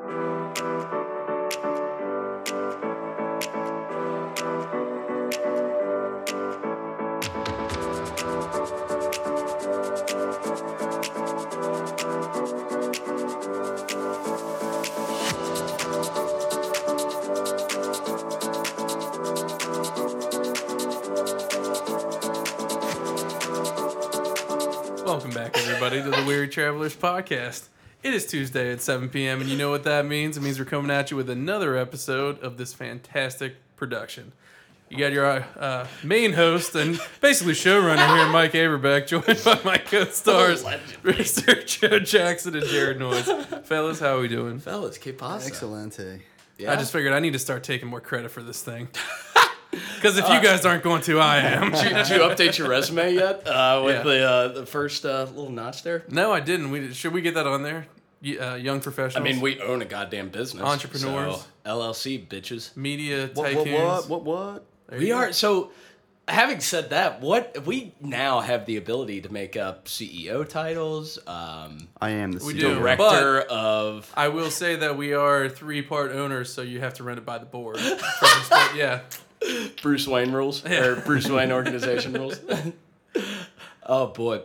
Welcome back, everybody, to the Weary Travelers podcast. It is Tuesday at 7 p.m., and you know what that means. It means we're coming at you with another episode of this fantastic production. You got your main host and basically showrunner here, Mike Averbeck, joined by my co-stars, Mr. Joe Jackson and Jared Noyes. Fellas, how are we doing? Fellas, que pasa? Excelente. Yeah? I just figured I need to start taking more credit for this thing. Because if you guys aren't going to, I am. Did you update your resume yet with the first little notch there? No, I didn't. Should we get that on there? Young professionals. I mean, we own a goddamn business. Entrepreneurs. So, LLC, bitches. Media tycoons. What? We are. So, having said that, we now have the ability to make up CEO titles. I am the We CEO. do. Director of... I will say that we are 3-part owners, so you have to run it by the board first. But yeah. Bruce Wayne rules or Bruce Wayne organization rules. Oh boy,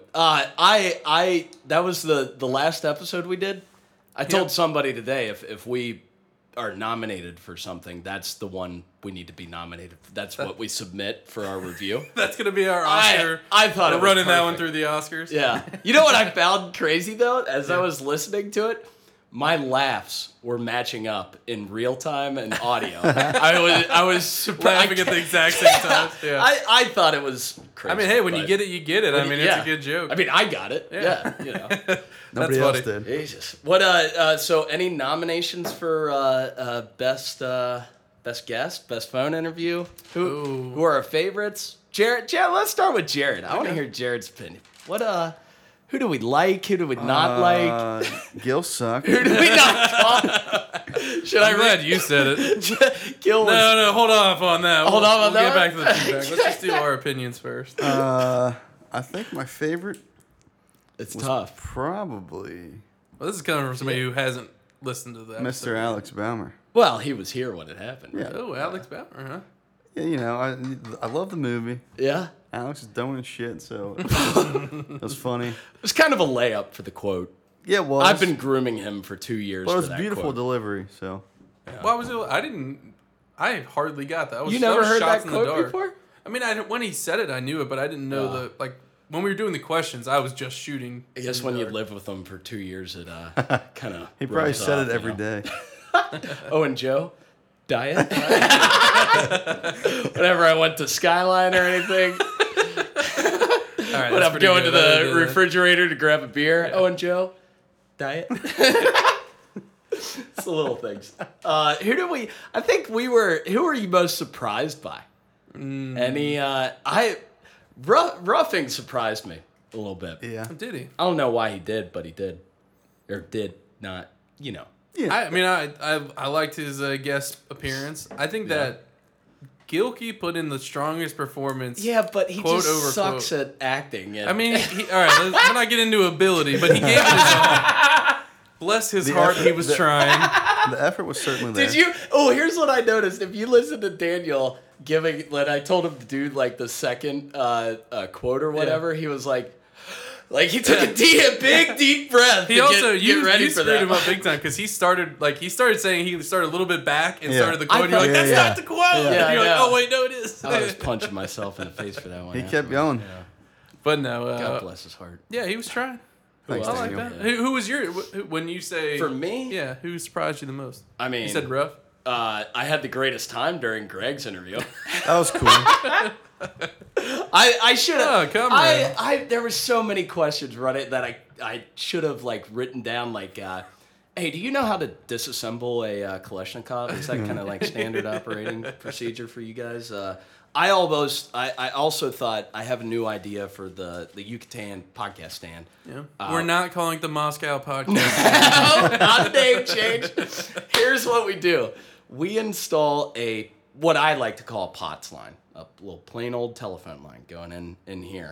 I that was the last episode we did. I told somebody today if we are nominated for something, that's the one we need to be nominated for. That's what we submit for our review. That's gonna be our Oscar. I thought we're it was running that one perfect. through the Oscars. Yeah, you know what I found crazy though, as I was listening to it. My laughs were matching up in real time and audio. I was surprised. Laughing at the exact same time. Yeah. I thought it was crazy. I mean, hey, when you get it, you get it. I mean, it's a good joke. I mean, I got it. Yeah, you know. Nobody That's else funny. did. Jesus. What? So, any nominations for best guest, best phone interview? Who are our favorites? Jared. Let's start with Jared. I want to hear Jared's opinion. What? Who do we like? Who do we not like? Gil sucked. Who do we not call? Should I'm glad you said it. Gil was, No, hold off on that. Hold on on we'll that get back to the feedback. Let's just do our opinions first. I think my favorite It's was tough. probably Well, this is coming from somebody who hasn't listened to that. Mr. Alex Baumer. Well, he was here when it happened. Yeah. Oh, Alex Bauer, huh? Yeah, you know, I love the movie. Yeah. Alex is dumb as shit, so it was funny. It was kind of a layup for the quote. Yeah, well, I've been grooming him for 2 years. Well, it for was that beautiful quote. delivery. So Why was it? I hardly got that. You never heard shots that in the quote dark. before? I mean, when he said it, I knew it, but I didn't know when we were doing the questions, I was just shooting. I guess in when the you dark. live with him for 2 years, it kind of he probably said it every day. Oh, and Joe, diet. Whenever I went to Skyline or anything, All right, when that's I'm pretty going good. to I the didn't do that. refrigerator to grab a beer. Oh, and Joe, diet. It's the little things. I think who were you most surprised by? Any? Roughing surprised me a little bit. Yeah. Did he? I don't know why he did, but he did, or did not. You know. Yeah. I mean, I liked his guest appearance. I think that Gilkey put in the strongest performance. Yeah, but he Quote just over sucks quote. at acting. And I mean, all right, we're not getting into ability, but he gave it his all. Bless his heart, he was trying. The effort was certainly there. did you? Oh, here's what I noticed. If you listen to Daniel giving, when I told him to do like the second quote or whatever, he was like he took a big deep breath. He to also get ready you for screwed that. him up big time because he started saying he started a little bit back and started the quote. And you're thought- like, that's Yeah, not the quote. Yeah. And Yeah, you're I like, know. oh wait, no, it is. I was punching myself in the face for that one. He kept going. Yeah. But no, God bless his heart. yeah, he was trying. Thanks, I like Daniel. that. Who was your when you say For me? Yeah, who surprised you the most? I mean, You said rough. I had the greatest time during Greg's interview. That was cool. I should have. Oh, come on. There were so many questions running that I should have written down hey, do you know how to disassemble a Kalashnikov? Is that kind of standard operating procedure for you guys? I also thought I have a new idea for the Yucatan podcast stand. Yeah. We're not calling it the Moscow podcast. Oh, not a name change. Here's what we do. We install what I like to call a POTS line, a little plain old telephone line going in here.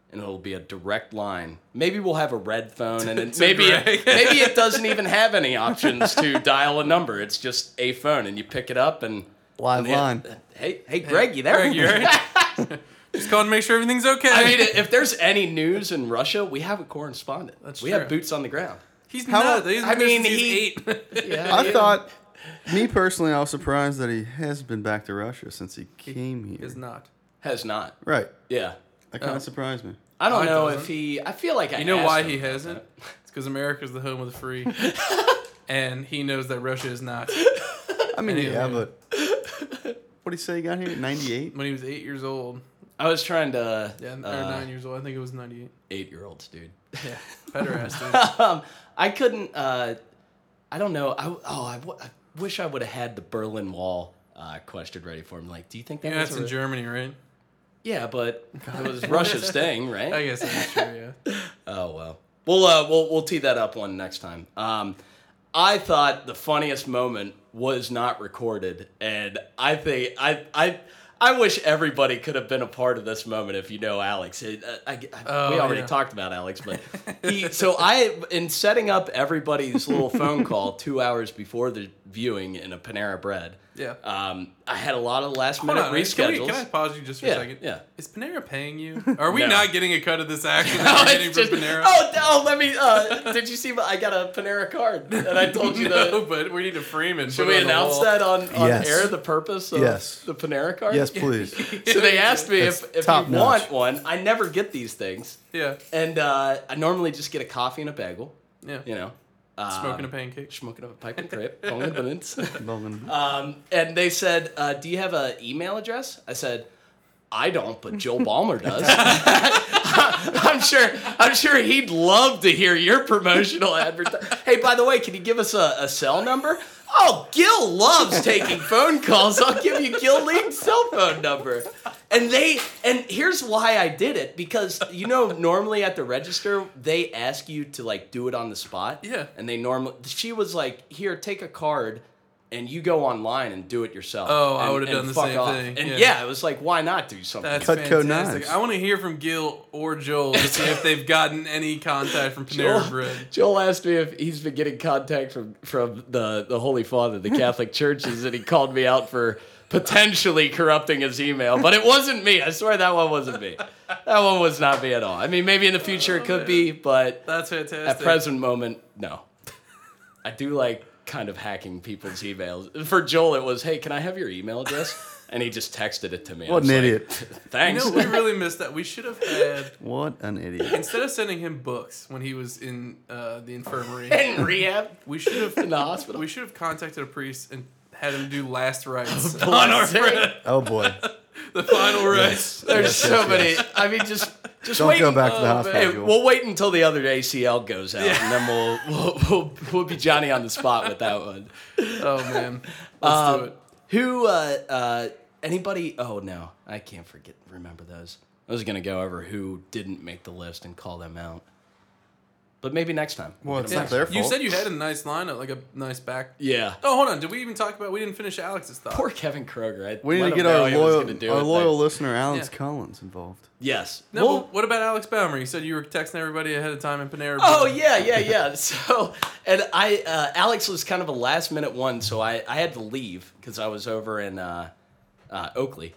and it'll be a direct line. Maybe we'll have a red phone, and then To maybe Greg. maybe it doesn't even have any options to dial a number. It's just a phone, and you pick it up and Live line. Hey, Greg, you there? Greg, you right? Just calling to make sure everything's okay. I mean, if there's any news in Russia, we have a correspondent. That's we true. have boots on the ground. he's How not. about- He's I been mean, since he- he's 8. Yeah, I thought, me personally, I was surprised that he has been back to Russia since he came here. Is not. has not. Right. Yeah. That kind of surprised me. I don't Oh, it know doesn't? if he. I feel like I You know asked why him he about hasn't? that. It's because America's the home of the free, and he knows that Russia is not. I mean, Anyway. yeah, but what did he say he got here? 98? When he was 8 years old, I was trying to. yeah, or 9 years old. I think it was 98. 8-year-olds, dude. Yeah, better ass dude. I couldn't. I don't know. I wish I would have had the Berlin Wall question ready for him. Like, do you think that Yeah, was that's in Germany, right? Yeah, but it was Russia's thing, right? I guess that's true. Yeah. Oh well. We'll tee that up one next time. I thought the funniest moment was not recorded, and I think I wish everybody could have been a part of this moment. If you know Alex, we already yeah. talked about Alex, but in setting up everybody's little phone call 2 hours before the viewing in a Panera Bread. Yeah. I had a lot of last Hold minute on, reschedules. can I pause you just for a Yeah, second? yeah. Is Panera paying you? Are we No. not getting a cut of this action No, that we're it's getting from just- Panera? let me. Did you see? I got a Panera card, and I told you No, to. but we need to frame it. and Should put it we on the announce wall. that on Yes. air? The purpose of Yes. the Panera card. Yes, please. So they asked me That's if you top want notch. one. I never get these things, Yeah, and I normally just get a coffee and a bagel. yeah. You know, Smoking a pancake. smoking up a pipe and crepe. Only minutes. Bowman. And they said, "Do you have an email address?" I said, "I don't, but Joe Balmer does." I'm sure he'd love to hear your promotional advertisement. Hey, by the way, can you give us a cell number? Oh, Gil loves taking phone calls. I'll give you Gil Lee's cell phone number. And here's why I did it, because normally at the register they ask you to like do it on the spot. Yeah. And she was like, "Here, take a card." And you go online and do it yourself. Oh, I And- would've and done the fuck same off. thing, And yeah. yeah, it was like, why not do something? That's Cutco fantastic. knives. I want to hear from Gil or Joel to see if they've gotten any contact from Panera Bread. Joel asked me if he's been getting contact from the Holy Father, the Catholic churches, and he called me out for potentially corrupting his email. But it wasn't me. I swear that one wasn't me. That one was not me at all. I mean, maybe in the future it could be, but That's fantastic. at present moment, no. I do like kind of hacking people's emails. For Joel, it was, "Hey, can I have your email address?" And he just texted it to me. I What was an like, idiot. Thanks. we really missed that. We should have had, What an idiot. instead of sending him books when he was in the infirmary, In rehab we should have in the hospital. we should have contacted a priest and had him do last rites Blood on our sake. bread. Oh, boy. The final rites. There's Yes, so yes, many. yes. I mean, just Don't wait. go back to the Oh, hospital. Hey, Joel. we'll wait until the other ACL goes out, and then we'll be Johnny on the spot with that one. Oh man, let's do it. Who? Anybody? Oh no, I can't remember those. I was gonna go over who didn't make the list and call them out, but maybe next time. Well, it's Yeah. not their fault. You said you had a nice lineup, like a nice back. Yeah. Oh, hold on. Did we even talk about? We didn't finish Alex's thought. Poor Kevin Kroger. we need let to get him know our he was gonna do it, loyal but- listener, Alex Yeah. Collins, involved. Yes. No, Well, but what about Alex Baumer? You said you were texting everybody ahead of time in Panera. Oh Bread. yeah. So, and Alex was kind of a last minute one, so I had to leave because I was over in Oakley,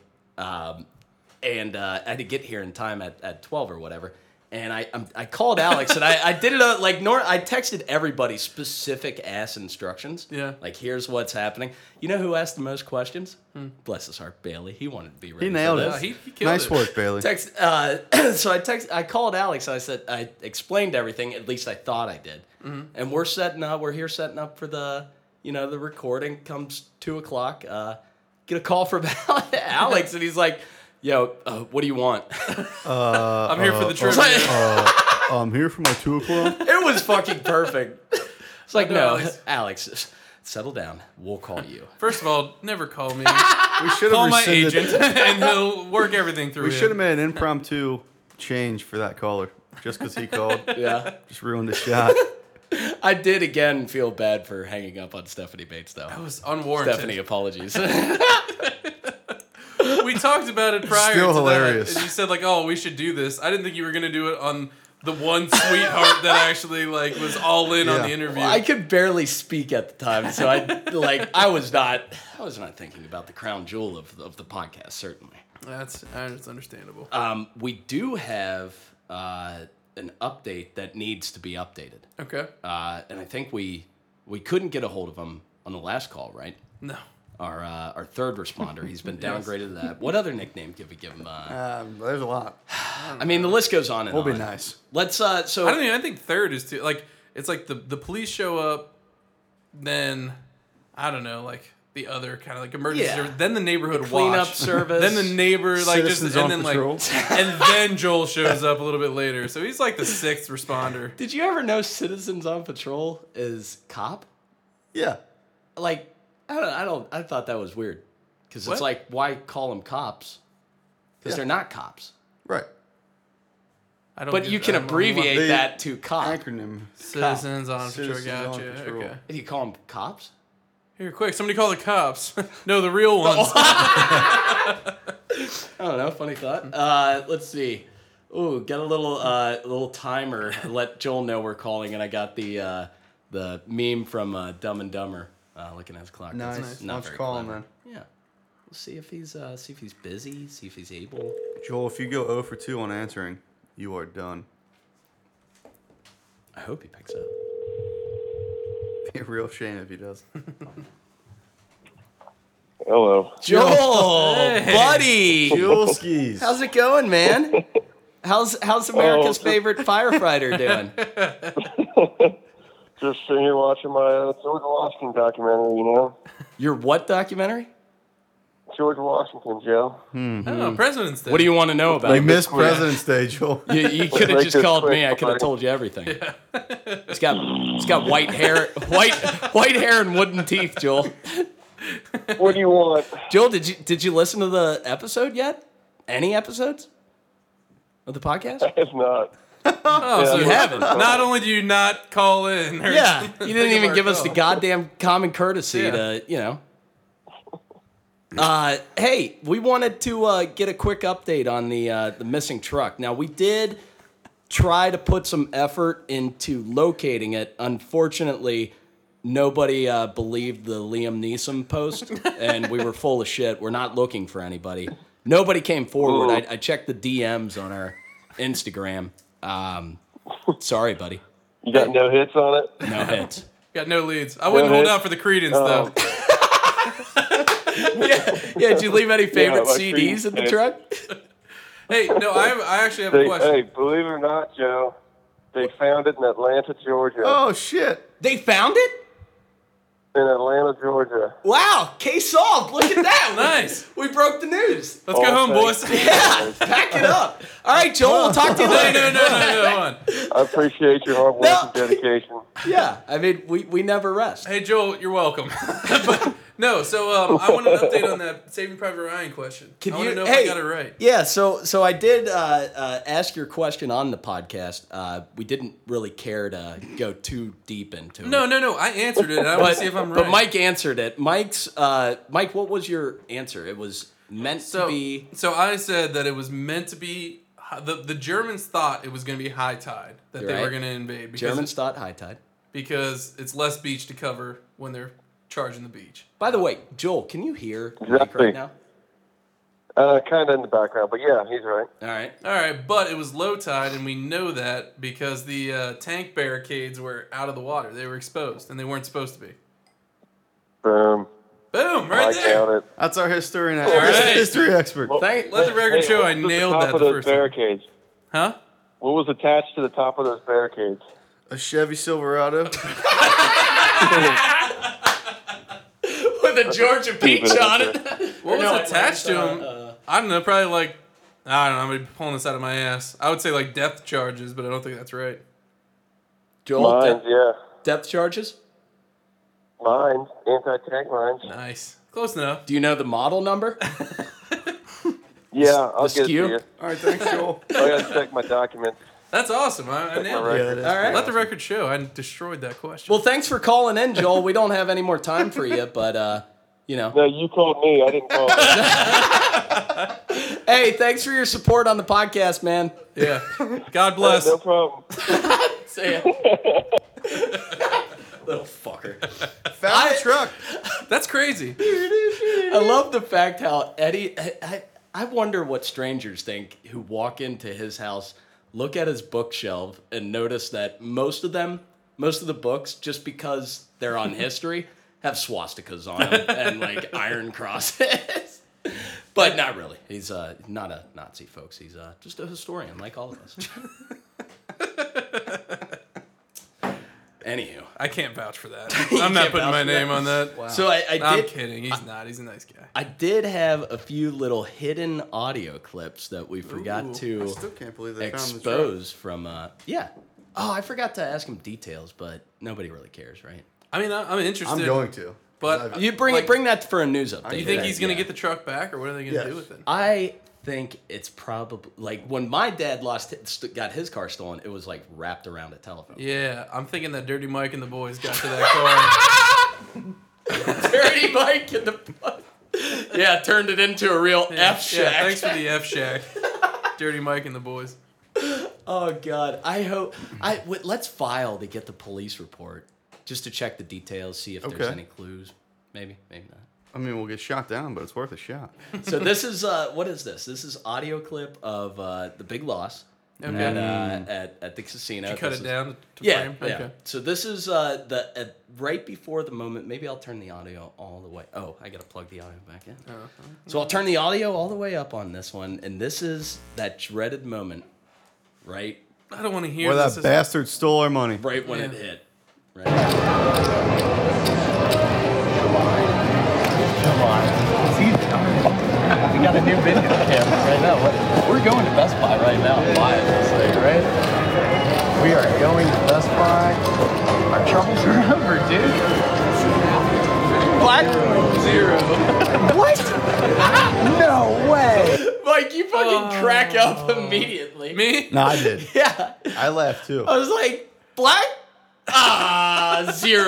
and I had to get here in time at 12 or whatever. And I called Alex and I did it I texted everybody specific ass instructions. Yeah. Like, here's what's happening. You know who asked the most questions? Bless his heart, Bailey. He wanted to be ready. He nailed for it. this. He killed Nice it. work, Bailey. So I called Alex. I explained everything. At least I thought I did. And we're setting up. We're here setting up for the recording. Comes 2:00. Get a call from Alex, and he's like, "Yo, what do you want?" I'm here for the trivia. I'm here for my 2 o'clock. It was fucking perfect. It's like, No, no, Alex, settle down. We'll call you. First of all, never call me. We should Call have my rescinded. agent, and he'll work everything through. We him. should have made an impromptu change for that caller. Just because he called. Yeah. Just ruined the shot. I did again feel bad for hanging up on Stephanie Bates, though. It was unwarranted. Stephanie, apologies. we talked about it prior Still to hilarious. that. And you said, like, oh, we should do this. I didn't think you were going to do it on the one sweetheart that actually, like, was all in on the interview. Well, I could barely speak at the time, so I was not thinking about the crown jewel of the podcast, certainly. That's understandable. We do have an update that needs to be updated. Okay. And I think we couldn't get a hold of him on the last call, right? No. Our third responder. He's been downgraded to that. What other nickname did we give him? There's a lot. I mean, the list goes on and We'll on. be nice. Let's I think third is too, like, it's like the police show up, then, I don't know, like, the other kind of like emergency Yeah. service, then the neighborhood cleanup watch, service. then the neighbor, like, Citizens just, and on then, patrol. like, and then Joel shows up a little bit later. So he's like the sixth responder. Did you ever know Citizens on Patrol is cop? Yeah. Like, I thought that was weird. Because What? it's like, why call them cops? Because they're not cops. Right. I don't But get- you can I don't know abbreviate The that to cop. Acronym. Citizens on patrol. Citizens on Gotcha. patrol. Okay. Do you call them cops? Here, quick! Somebody call the cops. No, the real ones. I don't know. Funny thought. Let's see. Ooh, got a little timer. Let Joel know we're calling, and I got the meme from Dumb and Dumber. Looking at his clock. Nice. That's Why don't you very call him, clever. man? Yeah. We'll see if he's busy. See if he's able. Joel, if you go 0 for 2 on answering, you are done. I hope he picks up. Be a real shame if he does. Hello. Joel, Hey. buddy, Joel skis. how's it going, man? How's America's favorite firefighter doing? Just sitting here watching my George Washington documentary, you know? Your what documentary? George Washington, Joe. Oh, President's Day. What do you want to know about They it? missed President's Day, Joel. You could have Make just this called quick, me. I could have buddy. told you everything. It's got white hair, white hair and wooden teeth. Joel, What do you want? Joel, did you listen to the episode yet? Any episodes of the podcast? It's not. Oh, so Yeah, You haven't. Not only do you not call in. Or Yeah, you think didn't of even our give us the call. goddamn common courtesy Yeah. to, you know. Hey, we wanted to get a quick update on the missing truck. Now, we did try to put some effort into locating it. Unfortunately, nobody believed the Liam Neeson post, and we were full of shit. We're not looking for anybody. Nobody came forward. I checked the DMs on our Instagram. Sorry, buddy. You got no hits on it? No hits. Got no leads. I wouldn't hold hits? out for the credence though. Yeah, did you leave any favorite like CDs in the Creed. truck? Hey, no, I actually have a question. Hey, believe it or not, Joe, they found it in Atlanta, Georgia. Oh, shit. They found it? In Atlanta, Georgia. Wow, case solved. Look at that. Nice. We broke the news. Let's go home, boys. Yeah, pack it up. All right, Joel, we'll talk to you No, later. no, hold on. I appreciate your hard work No. and dedication. Yeah, I mean, we never rest. Hey, Joel, you're welcome. But no, so I want an update on that Saving Private Ryan question. I want to know if I got it right. Yeah, so I did ask your question on the podcast. We didn't really care to go too deep into it. No, I answered it. And I want to see if I'm right. But Mike answered it. Mike, what was your answer? It was meant to be. So I said that it was meant to be. The Germans thought it was going to be high tide that You're they were right. going to invade because Germans thought high tide. because it's less beach to cover when they're charging the beach. By the way, Joel, can you hear Mike Exactly. right now? Kind of in the background, but yeah, he's right. All right. All right, but it was low tide, and we know that because the tank barricades were out of the water. They were exposed, and they weren't supposed to be. Boom. Boom! I Right there. count it. That's our history right. history expert. Let the record show I what was nailed the top that of the those first time. barricades? Huh? What was attached to the top of those barricades? A Chevy Silverado. With a Georgia peach on it. What was No, attached to Atlanta, them? I don't know. Probably like I don't know. I'm gonna be pulling this out of my ass. I would say like depth charges, but I don't think that's right. Joel, Mines, yeah. depth charges? Mines. Anti-tank mines. Nice, close enough. Do you know the model number? Yeah, I'll the get it to skew? you. All right, thanks, Joel. I gotta check my documents. That's awesome. I nailed my it. record. All right. Let the record show I destroyed that question. Well, thanks for calling in, Joel. We don't have any more time for you, but you know. No, you called me. I didn't call. Hey, thanks for your support on the podcast, man. Yeah. God bless. No problem. See ya. Little fucker. Found the truck. That's crazy. I love the fact how Eddie. I wonder what strangers think who walk into his house, look at his bookshelf, and notice that most of the books, just because they're on history, have swastikas on them and like iron crosses. But not really. He's not a Nazi, folks. He's just a historian like all of us. Anywho. I can't vouch for that. I'm not putting my name on that. Wow. So I I'm did. kidding. He's not. He's a nice guy. I did have a few little hidden audio clips that we forgot Ooh, I to still can't believe they found the truck. expose from. Yeah. Oh, I forgot to ask him details, but nobody really cares, right? I mean, I'm interested. I'm going to. But You bring like, bring that for a news update. You think he's going to Yeah. get the truck back, or what are they going to Yes. do with it? I think it's probably like when my dad got his car stolen. It was like wrapped around a telephone. Yeah, I'm thinking that Dirty Mike and the boys got to that car. Dirty Mike in the. Yeah, turned it into a real F shack. Yeah, thanks for the F shack. Dirty Mike and the boys. Oh God, I hope let's file to get the police report just to check the details, see if there's Okay. any clues. Maybe not. I mean, we'll get shot down, but it's worth a shot. So this is what is this? This is audio clip of the Big Loss Okay. at the casino. Did you cut This it is- down to Yeah, frame? yeah. Okay. So this is the right before the moment. Maybe I'll turn the audio all the way. Oh, I gotta plug the audio back in. So I'll turn the audio all the way up on this one, and this is that dreaded moment, right I don't want to hear Where this. that bastard stole our money. when Yeah. it hit. Right. Come on. We got a new video camera right now. We're going to Best Buy right now and buying this thing, right? We are going to Best Buy. Our troubles are over, dude. Black Zero. What? No way. Mike, you fucking crack up immediately. Me? No, I did. Yeah. I laughed too. I was like, black? Zero.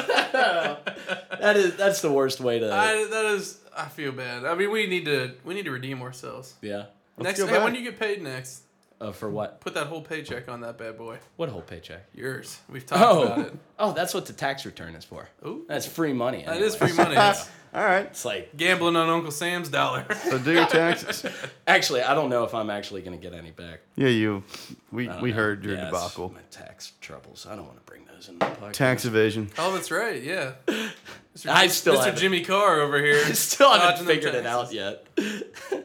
That's the worst way to. I feel bad. I mean, we need to redeem ourselves. Yeah. Next, go hey, back. when do you get paid next? For what? Put that whole paycheck on that bad boy. What whole paycheck? Yours. We've talked about it. Oh, that's what the tax return is for. Ooh. That's free money. That is anyway. free money. It's All right. It's like, gambling on Uncle Sam's dollar. So do your taxes. actually, I don't know if I'm actually going to get any back. Yeah, we I don't we know. heard your Yeah, it's debacle. My tax troubles. I don't want to bring those in the podcast. Tax evasion. Oh, that's right. Yeah. Mr. I still Mr. haven't- Jimmy Carr over here. I still haven't dodging them figured it out taxes. yet.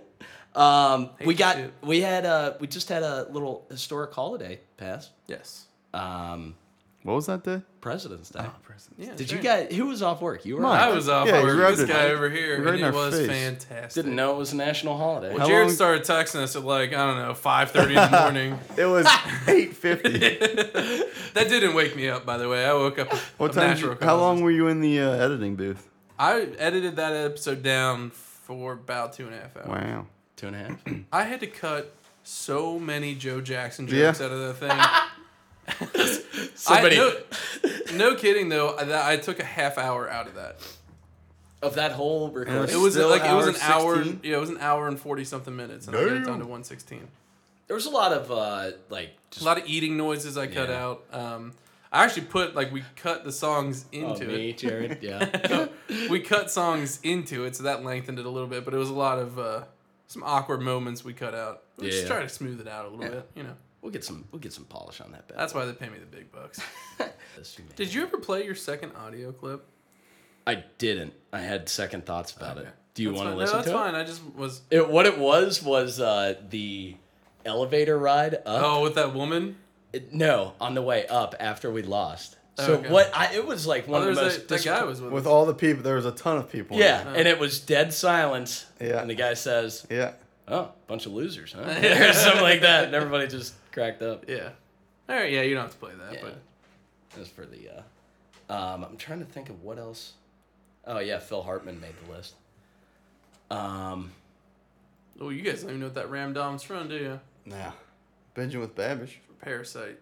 We just had a little historic holiday pass. Yes. What was that day? President's Day. Yeah. Did that's you right. guys? Who was off work? You were. Mine. I was off Yeah, you work. rubbed This it guy right- over here, right and in it our was face. fantastic. Didn't know it was a national holiday. Well, How Jared long- started texting us at like, I don't know, 5:30 in the morning. It was 8:50. That didn't wake me up, by the way. I woke up What of time? natural How long causes. were you in the editing booth? I edited that episode down for about 2.5 hours. Wow. 2.5. I had to cut so many Joe Jackson Yeah. jokes out of that thing. Somebody No kidding though. I took a half hour out of that. of that whole recording. It was Still like it was an hour hour. 16? Yeah, it was an hour and 40 something minutes, and I got it down to Damn. 1:16. There was a lot of like A just lot of eating noises I cut Yeah. out. I actually put we cut the songs into me, it. Jared. Yeah. We cut songs into it, so that lengthened it a little bit. But it was a lot of some awkward moments we cut out. We just Yeah. try to smooth it out a little bit, you know. We'll get some polish on that. That's why they pay me the big bucks. Did you ever play your second audio clip? I didn't. I had second thoughts about it. Do you That's want to fine. listen No, that's to fine. I just was. it? What it was the elevator ride up. Oh, with that woman. No, on the way up after we lost. Oh, So okay. it was like one Oh, of the there's most that guy was with. With us. all the people, there was a ton of people. Yeah, and it was dead silence. Yeah. And the guy says, Yeah. "Oh, bunch of losers, huh?" or something like that. And everybody just cracked up. Yeah. All right. Yeah, you don't have to play that, Yeah. but As for the, I'm trying to think of what else. Oh yeah, Phil Hartman made the list. oh, you guys don't even know what that Ram Dom's from, do you? Nah. Binging with Babish. Parasite.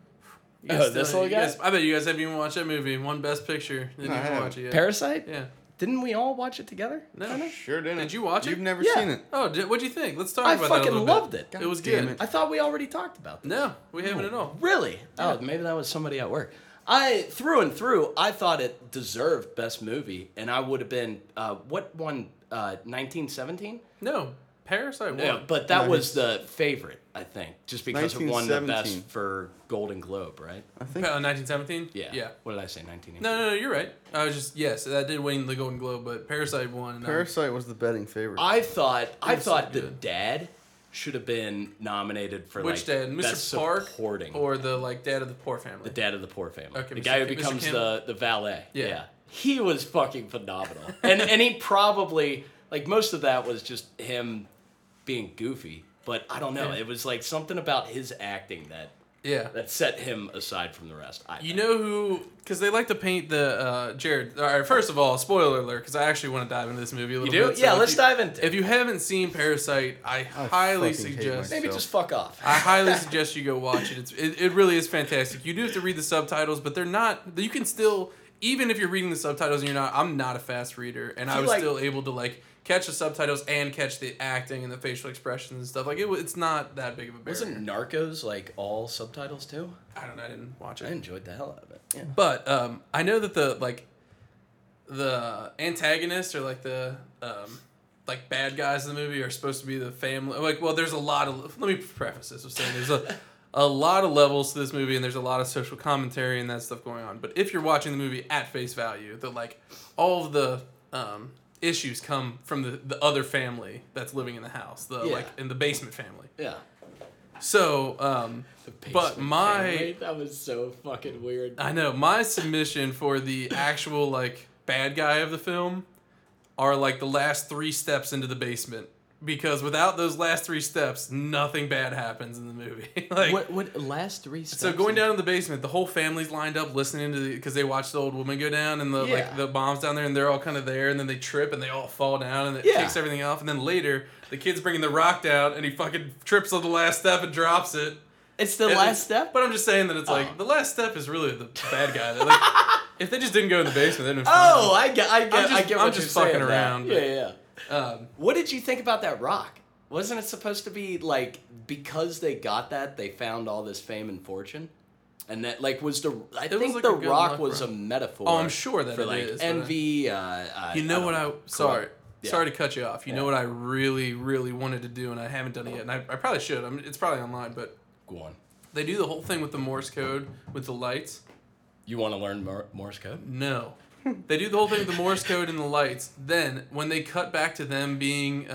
You Oh, guys this still- little you guy? guys- I bet you guys haven't even watched that movie. Won Best Picture. Didn't No, I even haven't. watch it yet. Parasite? Yeah. Didn't we all watch it together? No. Sure didn't. Did you watch it? You've never Yeah. seen it. Oh, what'd you think? Let's talk I about that a fucking little loved bit. it. It was damn good. it. I thought we already talked about this. No, we haven't at all. Really? Oh, maybe that was somebody at work. Through and through, I thought it deserved Best Movie, and I would have been, what won, 1917? No, Parasite won. Yeah, but that No, was the favorite, I think, just because it won the 1917. best for Golden Globe, right? I think 1917? Yeah. Yeah. What did I say, 1980? No, you're right. I was just, yes, that did win the Golden Globe, but Parasite won. And Parasite was the betting favorite. I thought was so the good. dad should have been nominated for Which like dad? Mr. best Park supporting. or the dad of the poor family? The dad of the poor family. Okay, the Mr. guy who Mr. becomes Kim? the valet. Yeah. He was fucking phenomenal. and he probably, like, most of that was just him being goofy. But I don't know. Yeah. It was like something about his acting that set him aside from the rest. You know who? Because they like to paint the Jared. All right, first of all, spoiler alert. Because I actually want to dive into this movie a little You do? bit. Yeah, if let's you- dive into it. If you haven't seen Parasite, I highly fucking hate suggest. myself. Maybe just fuck off. I highly suggest you go watch it. It really is fantastic. You do have to read the subtitles, but they're not. You can still, even if you're reading the subtitles and you're not. I'm not a fast reader, and I was still able to like catch the subtitles and catch the acting and the facial expressions and stuff. Like it's not that big of a barrier. Wasn't Narcos like all subtitles too? I don't know. I didn't watch I it. enjoyed the hell out of it. Yeah. But I know that the antagonists or like the like bad guys in the movie are supposed to be the family. Like, well, there's a lot of. Let me preface this with saying there's a lot of levels to this movie, and there's a lot of social commentary and that stuff going on. But if you're watching the movie at face value, that like all of the issues come from the other family that's living in the house, like in the basement family. Yeah. So, but that was so fucking weird. I know my submission for the actual like bad guy of the film are like the last 3 steps into the basement, because without those last 3 steps, nothing bad happens in the movie. Like What last 3 steps? so going down to the basement, the whole family's lined up listening to because they watched the old woman go down and the bombs down there, and they're all kind of there, and then they trip and they all fall down and it kicks everything off, and then later the kid's bringing the rock down and he fucking trips on the last step and drops it. It's the last step? But I'm just saying that it's like the last step is really the bad guy. Like, if they just didn't go in the basement, they'd have been fine. Oh, I get what I'm you're just saying fucking now. around. Yeah. What did you think about that rock? Wasn't it supposed to be like because they got that, they found all this fame and fortune? And that like was the I think like the a good rock luck was rock. a metaphor. Oh, I'm sure that for it like is, but envy. You know what I sorry. Yeah. Sorry to cut you off. You know what I really, really wanted to do, and I haven't done it yet, and I probably should. I mean, it's probably online, but Go on. they do the whole thing with the Morse code with the lights. You want to learn Morse code? No. They do the whole thing with the Morse code and the lights. Then, when they cut back to them being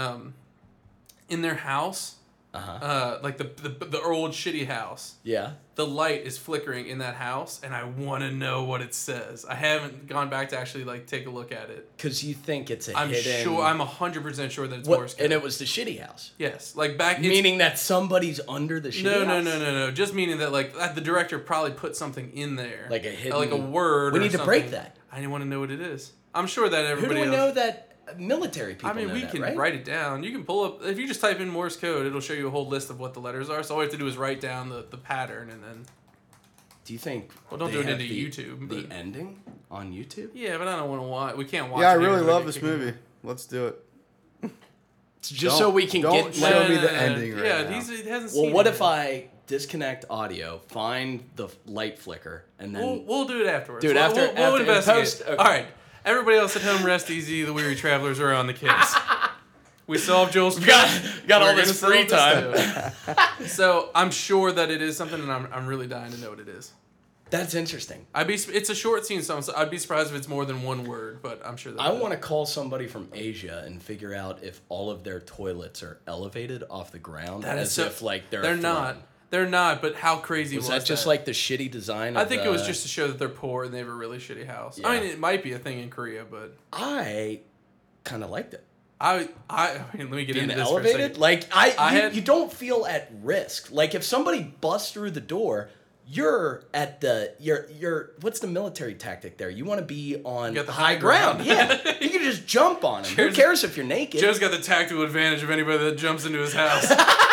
in their house, like the old shitty house, Yeah. the light is flickering in that house, and I want to know what it says. I haven't gone back to actually like take a look at it. Because you think it's a I'm hidden... sure. I'm 100% sure that it's Morse code. And it was the shitty house. Yes, like back. Meaning that somebody's under the shitty house? No. Just meaning that like the director probably put something in there, Like a hidden... like a word. We or need to something. break that. I want to know what it is. I'm sure that Who everybody do we else. know that military people I mean, know we that, can right? write it down. You can pull up if you just type in Morse code, it'll show you a whole list of what the letters are. So all you have to do is write down the pattern and then. Do you think? Well, don't they do it have into the, YouTube, The but- ending on YouTube. Yeah, but I don't want to watch. We can't watch. Yeah, I it here, really we're love gonna this kick it. movie. Let's do it. Just so we can don't get. show me the ending right Yeah, now. he hasn't Well, seen what it. if I disconnect audio, find the light flicker, and then We'll do it afterwards. Do it We'll- after- We'll after- in investigate. post? Okay. All right. Everybody else at home, rest easy. The weary travelers are on the case. We solved Joel's. got all We're this gonna free solve time? this too. So I'm sure that it is something, and I'm really dying to know what it is. That's interesting. It's a short scene, so I'd be surprised if it's more than one word, but I'm sure that I want to call somebody from Asia and figure out if all of their toilets are elevated off the ground, That is as so- if like they're They're a not. throne. They're not, but how crazy was Was that just like the shitty design? I of think the- it was just to show that they're poor and they have a really shitty house. Yeah. I mean, it might be a thing in Korea, but I kind of liked it. I mean, let me get Being into this elevated, for a second. like you don't feel at risk. Like if somebody busts through the door, you're at the you're what's the military tactic there? You want to be on You got the high high ground. ground. Yeah, you can just jump on them. Who Cheers. cares if you're naked? Joe's got the tactical advantage of anybody that jumps into his house.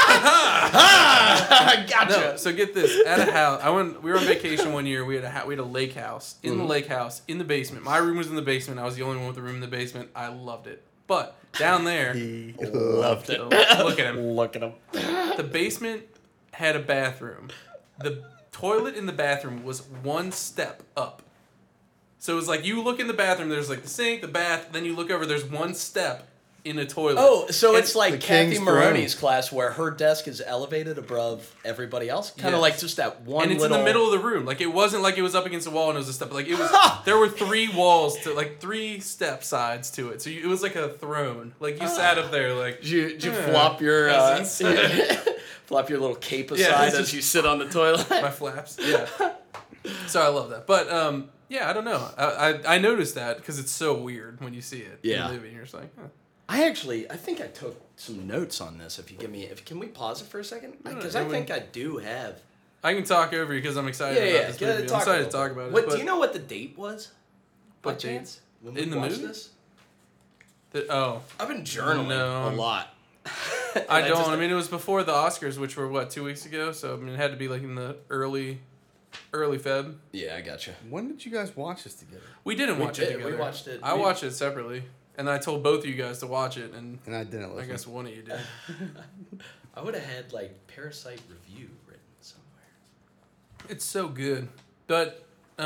Gotcha. No, so get this. At a house, we were on vacation one year. We had a lake house. In the lake house, in the basement. My room was in the basement. I was the only one with a room in the basement. I loved it. But down there, He Loved it. look at him. Look at him. The basement had a bathroom. The toilet in the bathroom was one step up. So it was like you look in the bathroom, there's like the sink, the bath, then you look over, there's one step in a toilet. Oh, so it's the like Kathy King's Maroney's class where her desk is elevated above everybody else. Kind of Yes. like just that one And it's little... in the middle of the room. Like, it wasn't like it was up against the wall and it was a step. Like, it was... There were 3 walls to... Like, 3 step sides to it. So it was like a throne. Like, you sat up there, like... Did you flop your... presents. flop your little cape Yeah, aside it's as just- you sit on the toilet? My flaps. Yeah. So I love that. But, yeah, I don't know. I noticed that because it's so weird when you see it in Yeah. the movie. And you're just like, huh. I think I took some notes on this. If you give me... Can we pause it for a second? Because I think I do have... I can talk over you because I'm excited about this movie. I'm excited to talk about it. What, but do you know what the date was? By What date? chance? When we In the watched movie? this? Oh, I've been journaling No. a lot. I don't. just- I mean, it was before the Oscars, which were, what, 2 weeks ago? So, I mean, it had to be, like, in the early Feb. Yeah, I gotcha. When did you guys watch this together? We didn't watch it did. We together. watched it- I we- watched it separately. And I told both of you guys to watch it, and And I didn't I listen. guess one of you did. I would have had like Parasite review written somewhere. It's so good. But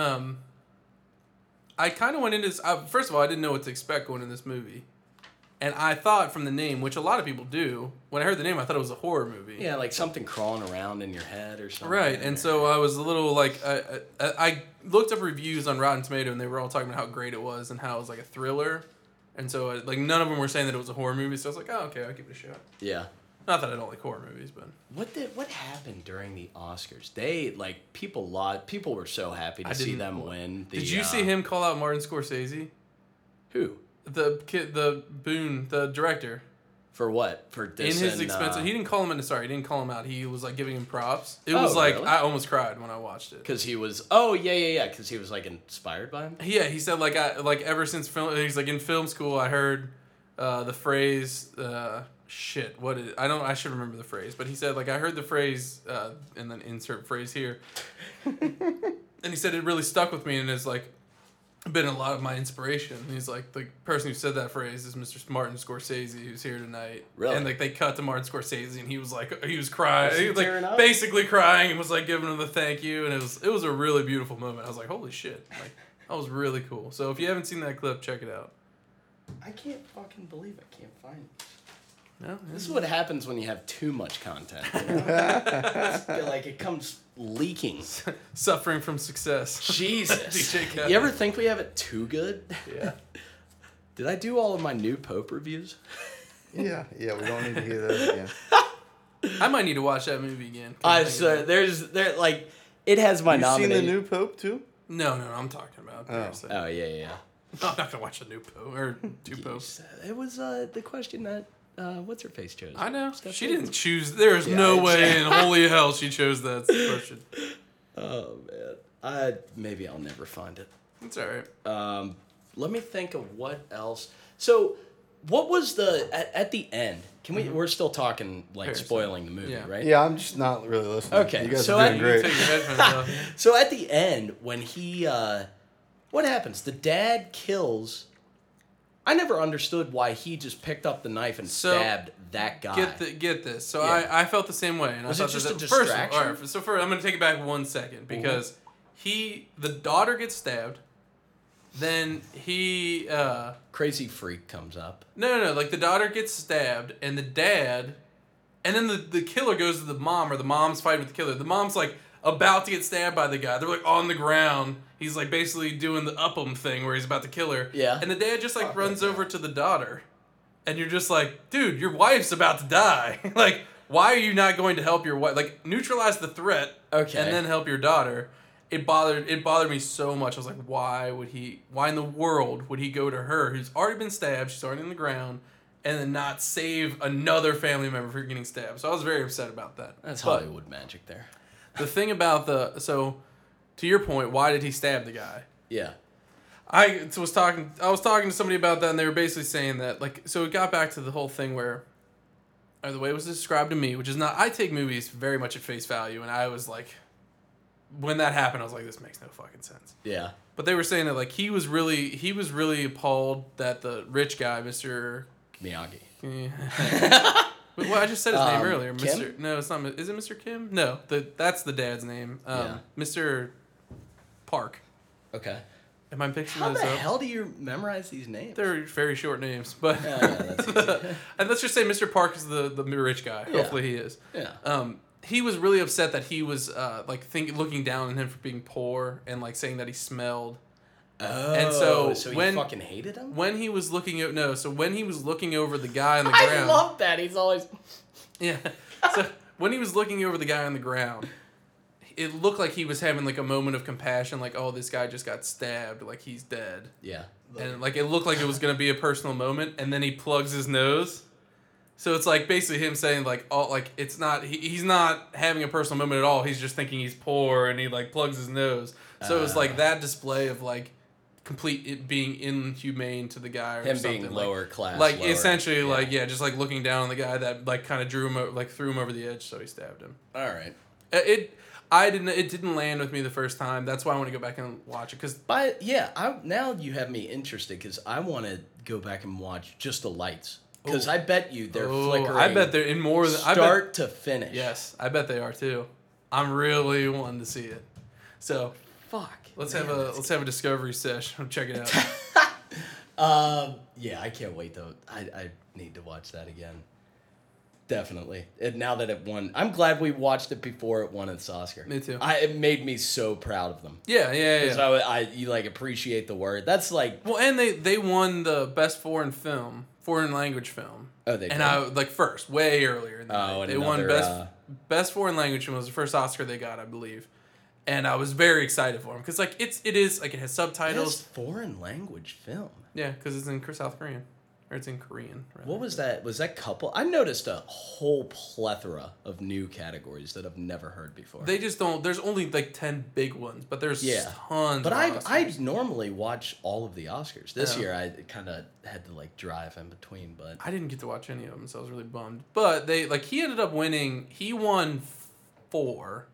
I kind of went into this... first of all, I didn't know what to expect going in this movie. And I thought from the name, which a lot of people do, when I heard the name, I thought it was a horror movie. Yeah, like something crawling around in your head or something. Right, and so I was a little like I looked up reviews on Rotten Tomato and they were all talking about how great it was and how it was like a thriller, and so like none of them were saying that it was a horror movie. So I was like, oh okay, I'll give it a shot. Yeah. Not that I don't like horror movies, but What happened during the Oscars? They like people were so happy to see didn't- them win. did you see him call out Martin Scorsese? Who? The kid, the Boone, the director. For what? For this In his and, expensive, he didn't call him in. Sorry, he didn't call him out. He was like giving him props. It Oh, was like really? I almost cried when I watched it. because he was. Oh yeah. Because he was like inspired by him. Yeah, he said like ever since film. He's like in film school. I heard the phrase. Shit, what is? I should remember the phrase, but he said like I heard the phrase and then insert phrase here. And he said it really stuck with me and it's like been a lot of my inspiration. And he's like the person who said that phrase is Mr. Martin Scorsese, who's here tonight. Really? And like they cut to Martin Scorsese and he was crying. Was he He was tearing like up? basically crying and was like giving him the thank you and it was a really beautiful moment. I was like, holy shit. Like that was really cool. So if you haven't seen that clip, check it out. I can't fucking believe I can't find it. No, This is what happens when you have too much content. You know? It's like it comes leaking. suffering from success. Jesus. DJ Khaled. You ever think we have it too good? Yeah. Did I do all of my new Pope reviews? Yeah, we don't need to hear those again. I might need to watch that movie again. There like it has my You seen nomination. the new Pope too? No, I'm talking about. Parasite. Oh yeah. No, I'm not gonna watch the new Pope or two Popes. It was the question that what's her face chose. I know Steph she Davis. didn't choose. There's Yeah, no I way in holy hell she chose that question. Oh man, maybe I'll never find it. It's all right. Let me think of what else. So, what was at the end? Can we? We're still talking like Parasite. spoiling the movie, Yeah. right? Yeah, I'm just not really listening. Okay, you guys so are I- doing You can great. take your headphones off. So at the end, when he, what happens? The dad kills. I never understood why he just picked up the knife and So, stabbed that guy. Get this. So Yeah. I felt the same way, and Was I it thought just that a first of all- distraction? all right, so first, I'm gonna take it back 1 second because the daughter gets stabbed, then he Crazy freak comes up. No, like the daughter gets stabbed, and the dad, and then the killer goes to the mom, or the mom's fighting with the killer. The mom's like about to get stabbed by the guy. They're like on the ground. He's like basically doing the up-em thing where he's about to kill her. Yeah. And the dad just like runs over to the daughter, and you're just like, dude, your wife's about to die. Like, why are you not going to help your wife? Like, neutralize the threat, Okay. and then help your daughter. It bothered me so much. I was like, why in the world would he go to her who's already been stabbed, she's already in the ground, and then not save another family member from getting stabbed? So I was very upset about that. That's But Hollywood magic there. the thing about to your point, why did he stab the guy? Yeah. I was talking to somebody about that, and they were basically saying that, like, so it got back to the whole thing where or the way it was described to me, which is not, I take movies very much at face value, and I was like, when that happened, I was like, this makes no fucking sense. Yeah. But they were saying that like he was really appalled that the rich guy, Mr. Miyagi. Well, I just said his name earlier. Kim? Mr. No, it's not. Is it Mr. Kim? No, that's the dad's name. Yeah. Mr. Park. Okay. Am I picturing How those the up? hell do you memorize these names? They're very short names, but Yeah, that's easy. and let's just say Mr. Park is the rich guy. Yeah. Hopefully he is. Yeah. He was really upset that he was looking down on him for being poor and like saying that he smelled. Oh, And so you when- fucking hated him? When he was looking when he was looking over the guy on the I ground. love that. He's always... Yeah. So when he was looking over the guy on the ground, it looked like he was having like a moment of compassion, like, oh, this guy just got stabbed, like he's dead. Yeah. And like it looked like it was gonna be a personal moment, and then he plugs his nose. So it's like basically him saying like, oh, like it's not he's not having a personal moment at all. He's just thinking he's poor, and he like plugs his nose. So it was like that display of like complete it being inhumane to the guy, or Him something. being like, lower class. like lower, essentially like just like looking down on the guy that like kind of threw him over the edge, so he stabbed him. All right. It didn't land with me the first time. That's why I want to go back and watch it because But yeah, now you have me interested because I want to go back and watch just the lights because I bet you they're flickering. I bet they're in more than start to finish. Yes, I bet they are too. I'm really wanting to see it. So Fuck. let's have a discovery session. Check it out. Yeah, I can't wait though. I need to watch that again. Definitely. Now that it won, I'm glad we watched it before it won its Oscar. Me too. It made me so proud of them. Yeah. Because you like appreciate the word. That's like, Well, and they won the best foreign language film. Oh, they and did? I like first way earlier. In the night. and They won another, best foreign language film. Was the first Oscar they got, I believe. And I was very excited for them because like it has subtitles. best foreign language film. Yeah, because it's in South Korean. Or it's in Korean. Rather. What was that? Was that couple? I noticed a whole plethora of new categories that I've never heard before. They just don't. There's only like 10 big ones, but there's tons. But of I Oscars. normally watch all of the Oscars. This Yeah. year I kind of had to like drive in between, but I didn't get to watch any of them, so I was really bummed. But he ended up winning. He won 4.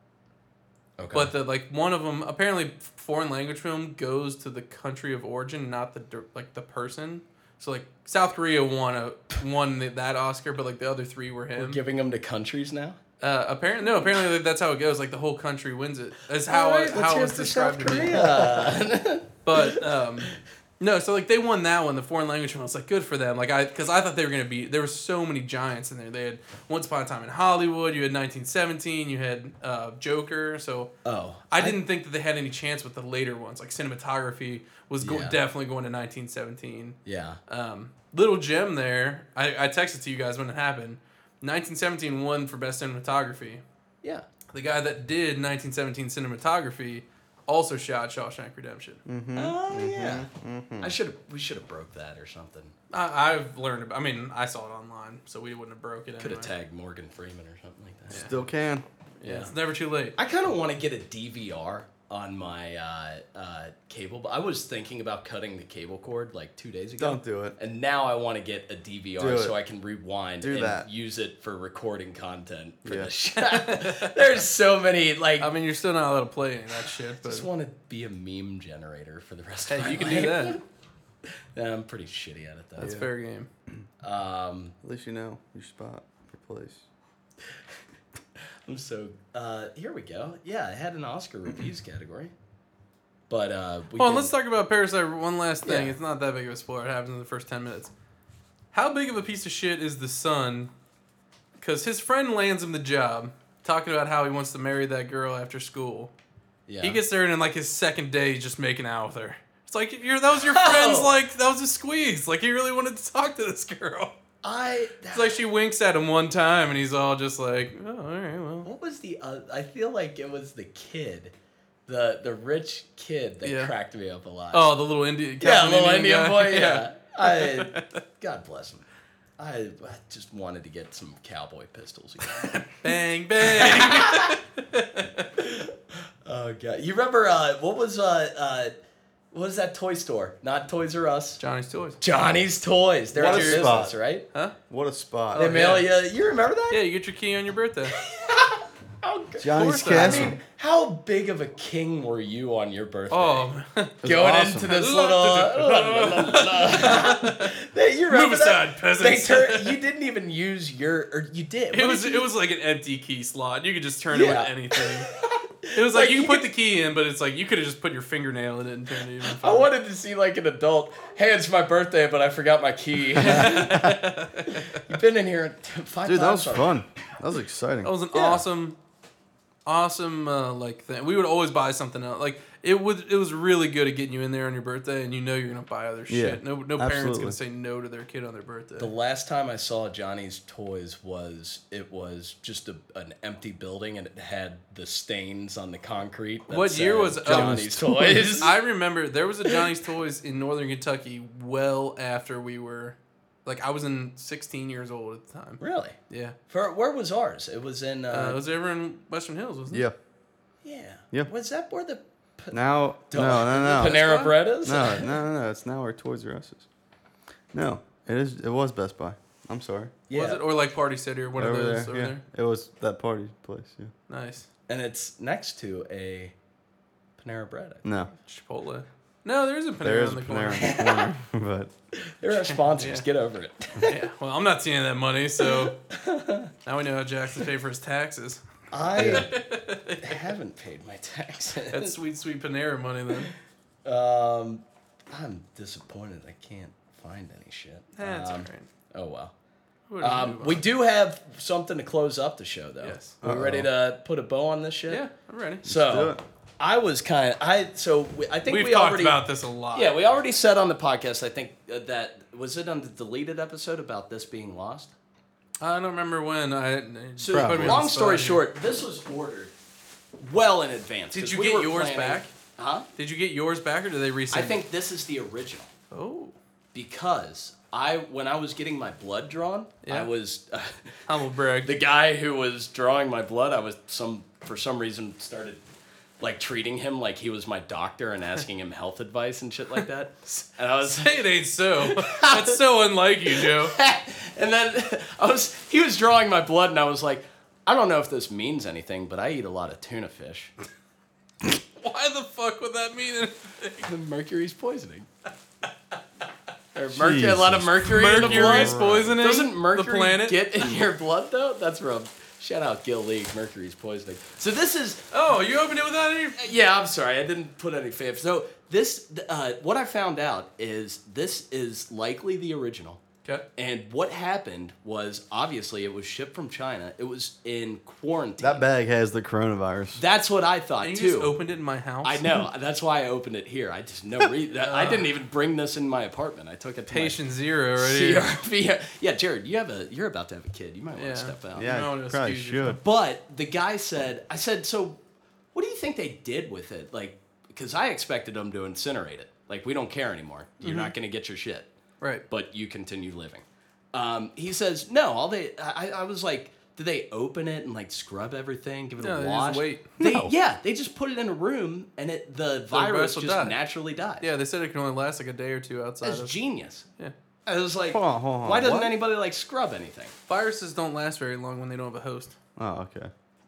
okay. But one of them apparently foreign language film goes to the country of origin, not the person. So like South Korea won that Oscar, but like the other 3 were him. We're giving them to countries now. Apparently that's how it goes. Like the whole country wins it. That's how it was described to me. But no, so like they won that one, the foreign language film. I was like, good for them. Like because I thought they were gonna be. There were so many giants in there. They had Once Upon a Time in Hollywood. You had 1917. You had Joker. So I didn't think that they had any chance with the later ones. Like cinematography was definitely going to 1917. Yeah. Little gem there. I texted to you guys when it happened. 1917 won for best cinematography. Yeah. The guy that did 1917 cinematography also shot Shawshank Redemption. Oh yeah. We should have broke that or something. I've learned. I saw it online, so we wouldn't have broke it. Could have anyway. tagged Morgan Freeman or something like that. Still can. Yeah, it's never too late. I kind of want to get a DVR on my cable, but I was thinking about cutting the cable cord like 2 days ago. Don't do it. And now I want to get a DVR Do it. so I can rewind Do and that. use it for recording content for Yeah. the show. There's so many like. You're still not allowed to play any of that shit. I But just want to be a meme generator for the rest of my hey, you can life. do that. Yeah, I'm pretty shitty at it though. That's fair game. At least you know your spot, your place. I'm so. Here we go. Yeah, I had an Oscar reviews category. But Let's talk about Parasite. One last thing. Yeah. It's not that big of a spoiler. It happens in the first 10 minutes. How big of a piece of shit is the son? Because his friend lands him the job, talking about how he wants to marry that girl after school. Yeah. He gets there and in like his second day, he's just making out with her. It's like that was your friend's that was a squeeze. Like he really wanted to talk to this girl. It's like she winks at him one time and he's all just like, oh, all right, well. What was the? I feel like it was the kid, the rich kid that cracked me up a lot. Oh, the little Indian. yeah, little Indian guy? boy. Yeah. God bless him. I just wanted to get some cowboy pistols again. Bang bang. Oh god, you remember what was What is that toy store? Not Toys R Us. Johnny's Toys. Johnny's Toys. They're What in a business, spot. right? Huh? What a spot. They mail yeah. you remember that? Yeah, you get your key on your birthday. How good. Johnny's Of course I Castle. mean, how big of a king were you on your birthday? Oh, Going awesome. into this little. You remember move that? aside, They peasants. you didn't even use or you did. It What was did you- it was like an empty key slot. You could just turn it Yeah. with anything. It was like, Like, you you could put the key in, but it's like you could have just put your fingernail in it and turned it even I further. wanted to see like an adult. Hey, it's my birthday, but I forgot my key. You've been in here 5 Dude, that times was already. fun. That was exciting. That was an Yeah. awesome like thing. We would always buy something else. Like it was really good at getting you in there on your birthday, and you know you're gonna buy other shit. Yeah, No parent's absolutely. gonna say no to their kid on their birthday. The last time I saw Johnny's Toys was just an empty building and it had the stains on the concrete. that What year said was Johnny's Johnny's Toys? I remember there was a Johnny's Toys in Northern Kentucky well after we were, like I was 16 years old at the time. Really? Yeah, Where was ours? It was in. it was over in Western Hills, wasn't it? Yeah. Yeah. Yeah. Was that where the Now, no. Panera Bread is? No. It's now where Toys R Us is. No, it was Best Buy. I'm sorry. Yeah. Was it, or like Party City or one of Over those there, over yeah. there? It was that party place. Yeah. Nice. And it's next to a Panera Bread. I think. No, Chipotle. No, there is a Panera there is on a the corner. Panera in the corner, but They're our sponsors. Yeah. Get over it. Yeah, well, I'm not seeing that money, so now we know how Jackson paid for his taxes. I haven't paid my taxes. That's sweet Panera money then. I'm disappointed. I can't find any shit. That's all right. Oh well. What did we move We on? do have something to close up the show, though. Yes. Are we ready to put a bow on this shit? Yeah, I'm ready. do So it. I was kind of I think We've we talked already about this a lot. Yeah, we already said on the podcast. I think that was it on the deleted episode about this being lost. I don't remember when. So Probably. put me on long the story spot short, this was ordered well in advance. Did 'cause you we get were yours planning- back? Huh? Did you get yours back, or did they resend? I think this is the original. it? Oh, Because when I was getting my blood drawn, Yeah. I was humble brag. the guy who was drawing my blood. I was for some reason started like treating him like he was my doctor and asking him health advice and shit like that. And I was Say it ain't so. That's so unlike you, Joe. and then he was drawing my blood and I was like, I don't know if this means anything, but I eat a lot of tuna fish. Why the fuck would that mean anything? Mercury's poisoning. Or a lot of mercury in the Mercury's blood. poisoning Doesn't mercury the planet. get in your blood though? That's from shout out Gil League. Mercury's poisoning. So this is Oh, you opened it without any. yeah. I'm sorry, I didn't put any fibs. So this what I found out is this is likely the original. Okay. And what happened was obviously it was shipped from China. It was in quarantine. that bag has the coronavirus. That's what I thought And you just too. opened it in my house. I know. That's why I opened it here. I just no reason. I didn't even bring this in my apartment. I took it to Patient zero my right here. CRV. Yeah, Jared, you're about to have a kid. You might want Yeah. to step out. Yeah, No, you it's probably huge. should. But the guy said, I said, so what do you think they did with it? Like, because I expected them to incinerate it. Like, we don't care anymore. You're not going to get your shit, Right. but you continue living. He says, no, I was like, did they open it and like scrub everything, give it No, a they wash? just wait. No. They just put it in a room and the virus will just die. naturally dies. Yeah, they said it can only last like a day or two outside That's of. genius. Yeah. I was like, Hold on. why doesn't What? anybody like scrub anything? Viruses don't last very long when they don't have a host. Oh, okay.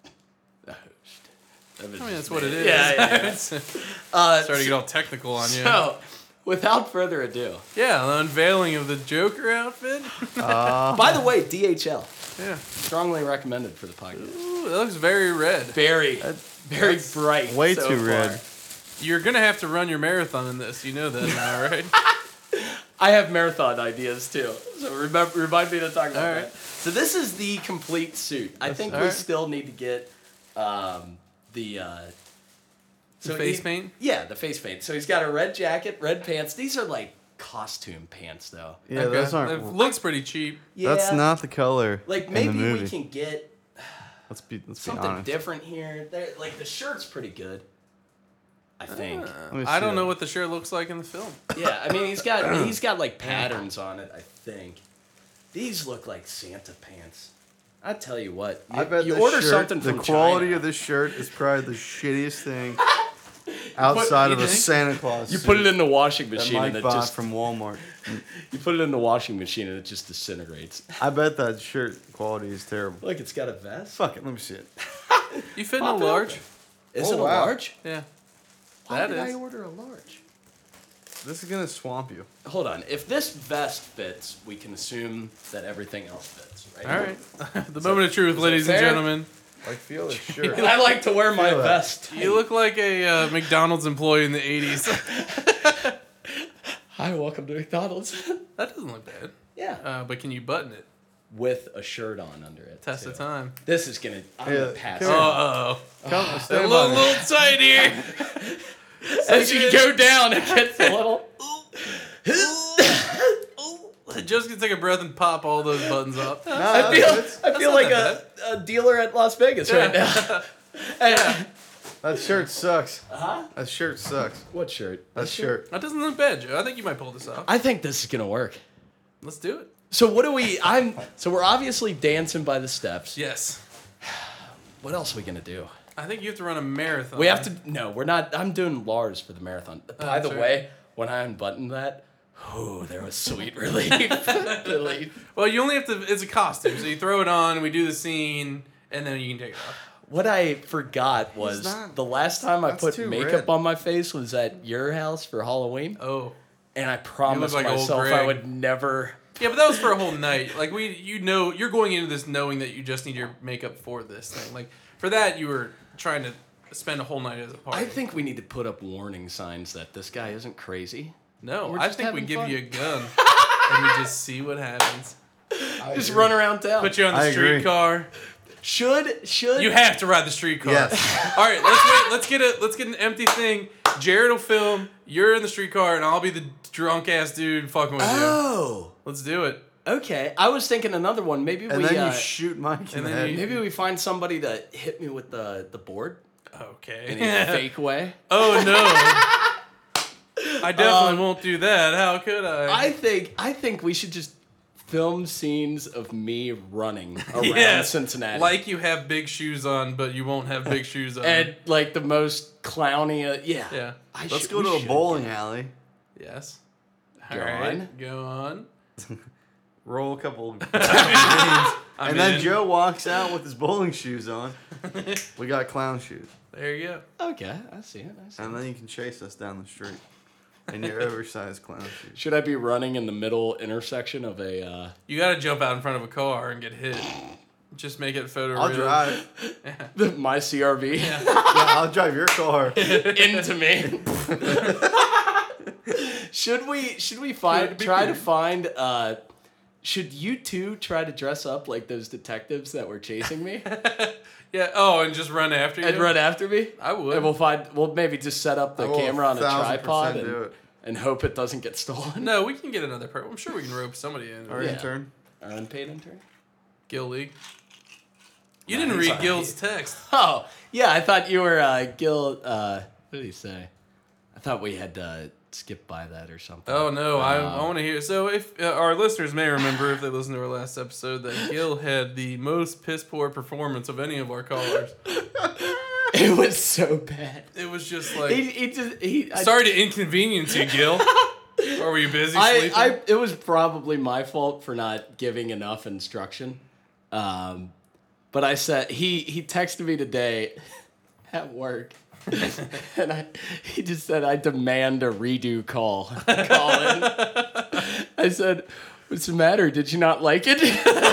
I mean, that's what it is. Yeah. Starting to get all technical on you. So, without further ado, Yeah, the unveiling of the Joker outfit. by the way, DHL Yeah. strongly recommended for the podcast. Ooh, it looks very red. Very bright. way so too far. red. You're gonna have to run your marathon in this. You know that now, right? I have marathon ideas too, so remind me to talk about All that. right. So this is the complete suit. I think all we right. still need to get the face paint? Yeah, the face paint. So he's got a red jacket, red pants. These are like costume pants, though. Yeah, Okay. those It aren't. looks pretty cheap. Yeah, That's not the color. like in maybe the movie. we can get Let's be something honest. different here. There, like the shirt's pretty good. I think. me I see don't know that. what the shirt looks like in the film. Yeah, I mean he's got like patterns on it. I think these look like Santa pants. I tell you what, I bet you this order shirt, something the from quality China. of this shirt is probably the shittiest thing. outside of you a think? Santa Claus. You suit put it in the washing that machine Mike and it bought just from Walmart. you put it in the washing machine and it just disintegrates. I bet that shirt quality is terrible. Look, it's got a vest. Fuck it, let me see it. You fit in a Pop it large? Is Oh, it a wow. large? Yeah. Why That did I is. order a large? This is gonna swamp you. Hold on. If this vest fits, we can assume that everything else fits, right? All right. The moment of truth, ladies and fair? gentlemen. I feel this shirt. I like to wear my Feel that. vest. You look like a McDonald's employee in the 80s. Hi, welcome to McDonald's. That doesn't look bad. Yeah. But can you button it? With a shirt on under it. Test too. of time. This is gonna. I'm Yeah, gonna pass. come out. Uh-oh. Come, A stand by me. little tight here. As you go down, it gets a little. Just gonna take a breath and pop all those buttons up. Nah, I that's- feel not like a dealer at Las Vegas right now. that shirt sucks. Huh? That shirt sucks. What shirt? That shirt. That doesn't look bad, Joe. I think you might pull this off. I think this is gonna work. Let's do it. So what do we? So we're obviously dancing by the steps. Yes. What else are we gonna do? I think you have to run a marathon. We have to. No, we're not. I'm doing Lars for the marathon. By the sure. way, when I unbuttoned that, oh, there was sweet relief. Relief. Well, you only have to. It's a costume, so you throw it on. We do the scene, and then you can take it off. What I forgot was not- the last time I that's put too makeup red. on my face was at your house for Halloween, Oh. and I promised like old myself I Greg. would never. Yeah, but that was for a whole night. Like you're going into this knowing that you just need your makeup for this thing. Like for that, you were trying to spend a whole night as a party. I think we need to put up warning signs that this guy isn't crazy. no. we're I just think we having give fun. you a gun and we just see what happens. Just run around town. Put you on the I agree. streetcar. Should You have to ride the streetcar. Yes. All right, let's wait. Let's get an empty thing. Jared will film. You're in the streetcar, and I'll be the drunk ass dude fucking with you. Oh, Let's do it. okay. I was thinking another one. Maybe And we. then you shoot Mike in and the then head. you- Maybe we find somebody to hit me with the board in Okay. a fake way. Oh no. I definitely won't do that. How could I? I think we should just film scenes of me running around Yeah, Cincinnati. Like you have big shoes on, but you won't have big shoes on. and like the most clowny. Yeah. yeah. Let's go to a bowling alley, Yes. Go All right. on. Go on. roll a couple, I'm and then in. Joe walks out with his bowling shoes on. We got clown shoes, There you go. Okay, I see it. and then you can chase us down the street in your oversized clown shoes. Should I be running in the middle intersection of a? You got to jump out in front of a car and get hit. Just make it photo. I'll drive. My CRV Yeah, I'll drive your car. into me. Should we find try to find? Should you two try to dress up like those detectives that were chasing me Yeah. Oh, and just run after you. and run after me? I would. And we'll maybe just set up the I will camera on a 1000% tripod do it. and hope it doesn't get stolen. No, we can get another person. I'm sure we can rope somebody in. Our Yeah. intern. Our unpaid intern. Gil League. You didn't read Gil's text. Oh yeah, I thought you were Gil. What did he say? I thought we had skip by that or something. Oh no, I want to hear. So if our listeners may remember, if they listened to our last episode, that Gil had the most piss poor performance of any of our callers. It was so bad. It was just like, He sorry to inconvenience you, Gil. Or were you busy sleeping? it was probably my fault for not giving enough instruction. But I said he texted me today at work. And he just said, I demand a redo call. Call in. I said, what's the matter? Did you not like it?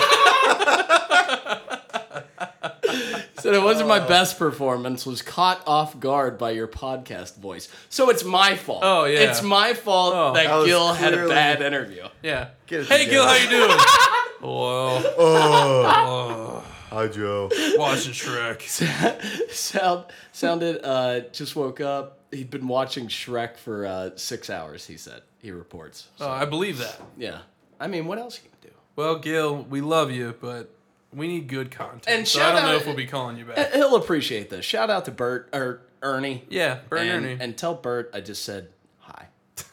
Said it wasn't my best performance, was caught off guard by your podcast voice. So it's my fault. Oh, yeah. It's my fault Oh. that That was Gil had a clearly- bad interview. Yeah. Get it Hey, Gil, together. how you doing? Well, Oh, hi Joe. watching Shrek. Sounded just woke up. He'd been watching Shrek for 6 hours, he said. He reports. So, Oh, I believe that. yeah. I mean, what else you can do? Well, Gil, we love you, but we need good content. And so I shout don't know out- if we'll be calling you back. He'll appreciate this. Shout out to Bert or Ernie. Yeah, Bert and Ernie. And tell Bert I just said hi.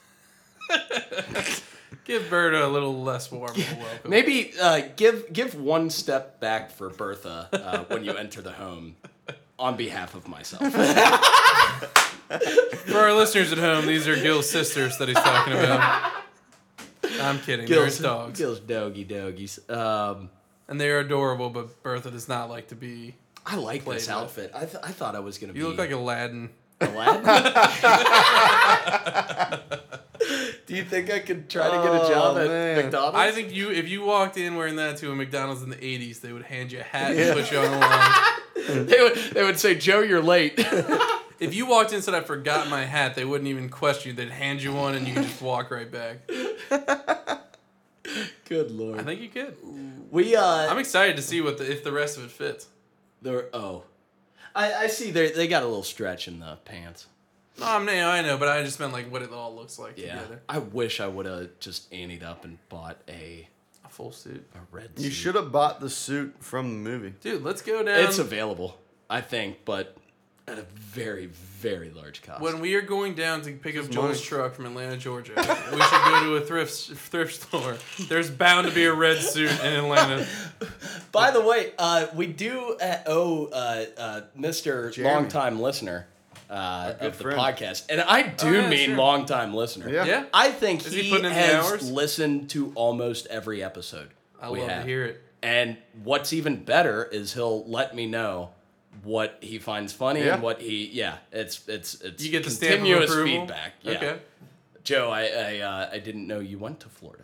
Give Bert a little less warm of a welcome. Maybe give one step back for Bertha when you enter the home on behalf of myself. For our listeners at home, these are Gil's sisters that he's talking about. I'm kidding. They're his dogs. Gil's doggies. And they are adorable, but Bertha does not like to be... I like Played this with. outfit. I thought I was going to be... You look like Aladdin. Aladdin? Do you think I could try to get a job at McDonald's? I think if you walked in wearing that to a McDonald's in the 80s, they would hand you a hat and put you on the line. They would say, Joe, you're late. If you walked in and said, I forgot my hat, they wouldn't even question you. They'd hand you one and you could just walk right back. Good Lord. I think you could. I'm I'm excited to see if the rest of it fits. I see they got a little stretch in the pants. No, I know, but I just meant like what it all looks like together. I wish I would have just anteed up and bought a Full suit. red suit. You should have bought the suit from the movie. Dude, let's go down. It's available, I think, but at a very, very large cost. When we are going down to pick up It's Joel's money. truck from Atlanta, Georgia, we should go to a thrift store. There's bound to be a red suit in Atlanta. By the way, we do owe Mr. Jeremy. Longtime listener of the friend. podcast, and I do mean sure. longtime listener. Yeah. Yeah? I think Is he he putting in the has hours? listened to almost every episode. I we love to have. hear it. And what's even better is he'll let me know what he finds funny Yeah. and what it's You get the stamp of continuous approval? feedback. Yeah. Okay. Joe, I didn't know you went to Florida.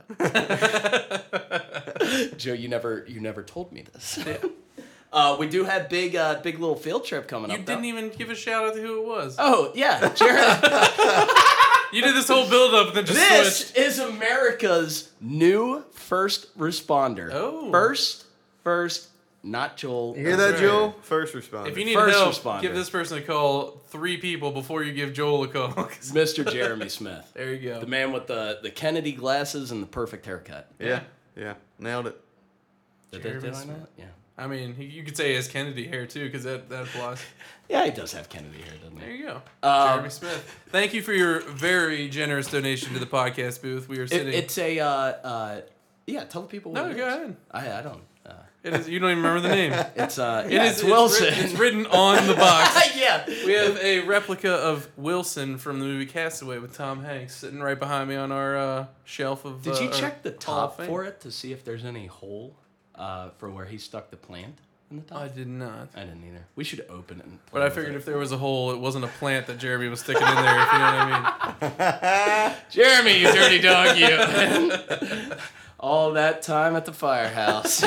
Joe, you never told me this. We do have big little field trip coming You up. didn't even give a shout out to who it was. Oh yeah, Jared. You did this whole build up and then just This switched. is America's new first responder. Oh. First, not Joel. You hear that, right. Joel? First responder. If you need First help, responder. give this person a call. 3 people before you give Joel a call. 'Cause- Mr. Jeremy Smith. there you go. The man with the Kennedy glasses and the perfect haircut. yeah, nailed it. Did Jeremy I know Smith. it? Yeah. I mean, you could say he has Kennedy hair too, because that applies. Yeah, he does have Kennedy hair, doesn't There he? you go. Jeremy Smith. Thank you for your very generous donation to the podcast booth. We are sitting. It's a tell the people what No, it go is. ahead. I don't. It is. You don't even remember the name. It's It's Wilson. It's written on the box. Yeah. We have a replica of Wilson from the movie Castaway with Tom Hanks sitting right behind me on our shelf of. Did you our check the Hall of top Fame. for it to see if there's any hole for where he stuck the plant in the top? I did not. I didn't either. We should open it. And But I figured if there was a hole, it wasn't a plant that Jeremy was sticking in there. If you know what I mean. Jeremy, you dirty dog, you. All that time at the firehouse.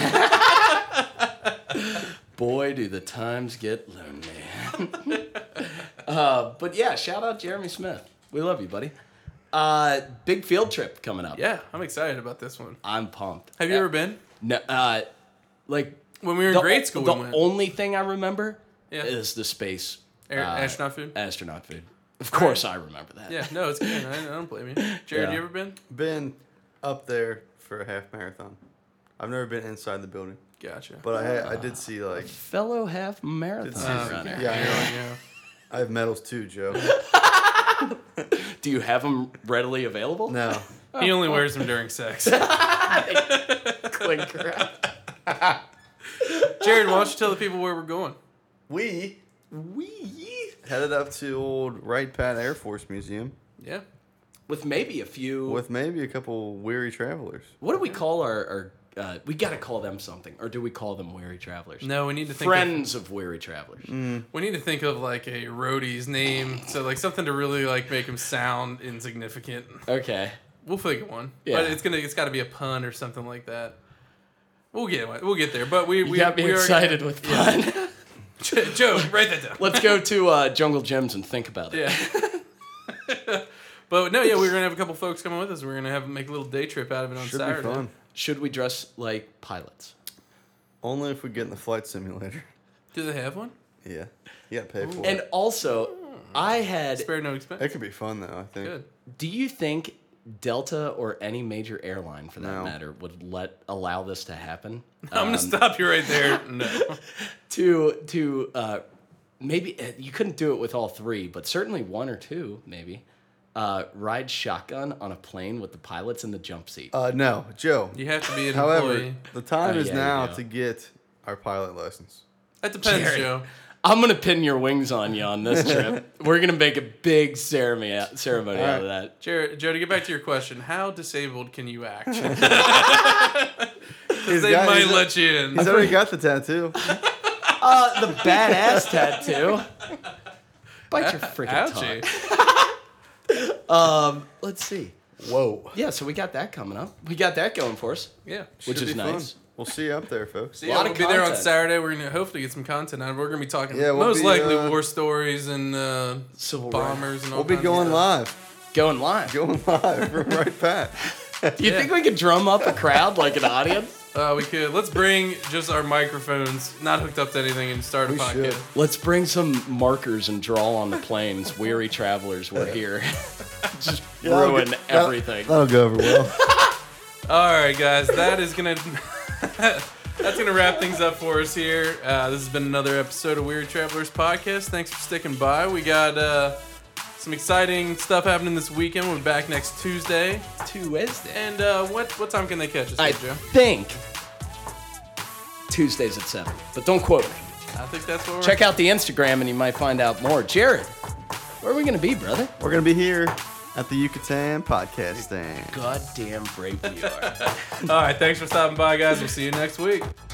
Boy, do the times get lonely. But yeah, shout out Jeremy Smith. We love you, buddy. Big field trip coming up. Yeah, I'm excited about this one. I'm pumped. Have you ever been? No, like When we were in grade school, The we went. only thing I remember Yeah. is the space Astronaut food? Astronaut food. Of course, I remember that. Yeah, no, it's good. I don't blame you. Jared, Yeah. you ever been? Been up there for a half marathon. I've never been inside the building, Gotcha. but I did see like Fellow half marathon see- runner. yeah, I know. Yeah. I have medals too, Joe. Do you have them readily available? No, He only wears them during sex. Clinker. Jared, why don't you tell the people where we're going? we Wee. headed up to old Wright Pat Air Force Museum Yeah. With maybe a few. with maybe a couple weary travelers. What do we call our we got to call them something, or do we call them weary travelers? No, we need to think Friends of weary travelers. we need to think of like a roadie's name. So like something to really like make him sound insignificant. Okay. We'll figure one. Yeah. But it's got to be a pun or something like that. We'll get there. But we You got me we are- excited with fun. Joe, write that down. Let's go to Jungle Gyms and think about it. Yeah. But no, yeah, we're gonna have a couple folks coming with us. We're gonna make a little day trip out of it on Should Saturday. be fun. Should we dress like pilots? Only if we get in the flight simulator. Do they have one? Yeah, you gotta pay for And it. also, I had. Spare no expense. It could be fun though. I think. Good. Do you think Delta or any major airline, for that No. matter, would allow this to happen? I'm gonna stop you right there. No. To maybe you couldn't do it with all three, but certainly one or two, maybe. Ride shotgun on a plane with the pilots in the jump seat. No, Joe. You have to be an However, employee. the time Oh, is yeah, now you do. to get our pilot license. That depends, Jerry. Joe. I'm gonna pin your wings on you on this trip. We're gonna make a big ceremony out of that. Jared, Joe, to get back to your question, how disabled can you act? They might let you in. He's already got the tattoo. The badass tattoo. Bite your freaking tongue. Let's see. Whoa. Yeah, so we got that coming up. We got that going for us. Yeah. Which Should is be nice. fun. We'll see you up there, folks. So yeah, Lot we'll of be there on content. Saturday. We're gonna hopefully get some content out of it. We're gonna be talking Yeah, we'll most be, likely war stories and Civil bombers and all We'll be kinds of going stuff. live. Going live. Going live from right back. Do you think we could drum up a crowd like an audience? We could. Let's bring just our microphones, not hooked up to anything, and start a We podcast. should. Let's bring some markers and draw on the planes. Weary travelers, we're here. Just that'll ruin get- everything. That'll go over well. All right, guys, that is gonna that's gonna wrap things up for us here. This has been another episode of Weary Travelers Podcast. Thanks for sticking by. We got some exciting stuff happening this weekend. We'll be back next Tuesday. Tuesday. And what time can they catch us, I Joe? think Tuesdays at 7. But don't quote me. I think that's what we're Check out the Instagram and you might find out more. Jared, where are we going to be, brother? We're going to be here at the Yucatan podcast stand. Goddamn brave you are. All right, thanks for stopping by, guys. We'll see you next week.